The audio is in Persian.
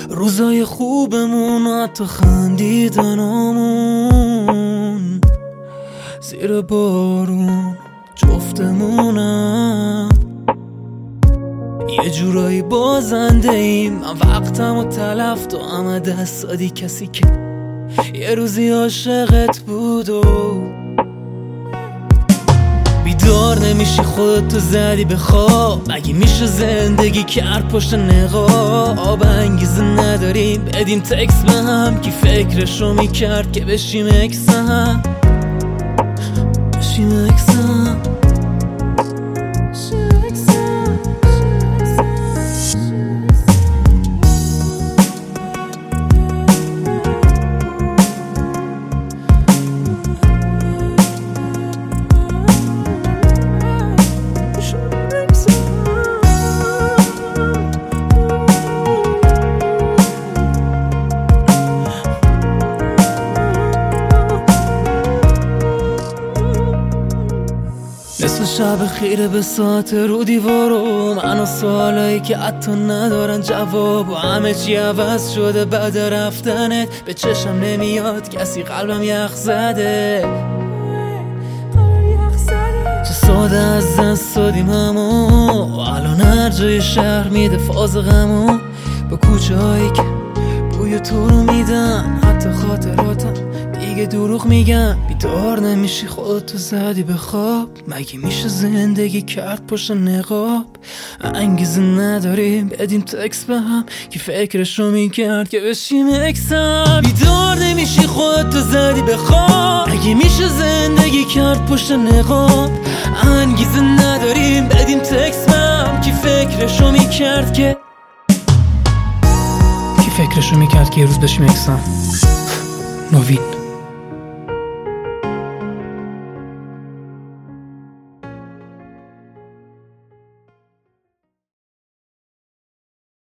روزای خوبمون حتی خندیدنامون زیر بارون جفتمونم یه جورایی بازنده ایم. من وقتم و تلف تو همه دست دادی کسی که یه روزی عاشقت بود و بیدار نمیشی خودتو زدی به خواب. مگه میشه زندگی کرد پشت نقاب؟ انگیزه نداریم بدیم تکس به هم. کی فکرشو میکرد که بشیم اکسم بشیم اکسم. نصف شب خیره به ساعت رو دیوارو، من و سوالایی که حتی ندارن جواب و همه چی عوض شده بعد رفتنت. به چشم نمیاد کسی قلبم یخ زده. چه ساده از دست دادیم همو و الان هر جای شهر میده فاز غمو. به کوچه هایی که بوی تو رو میدن حتی خاطراتم دیگه دروغ میگن. بیدار نمیشی خودتو زدی به خواب. مگه میشه زندگی کرد پشت نقاب؟ انگیزه نداریم بدیم تکس به هم. کی فکرشو میکرد که بشیم اکسم؟ بیدار نمیشی خودتو زدی به خواب. مگه میشه زندگی کرد پشت نقاب؟ انگیزه نداریم بدیم تکس به هم. کی فکرشو میکرد که یه روز بشیم اکسم؟ نوید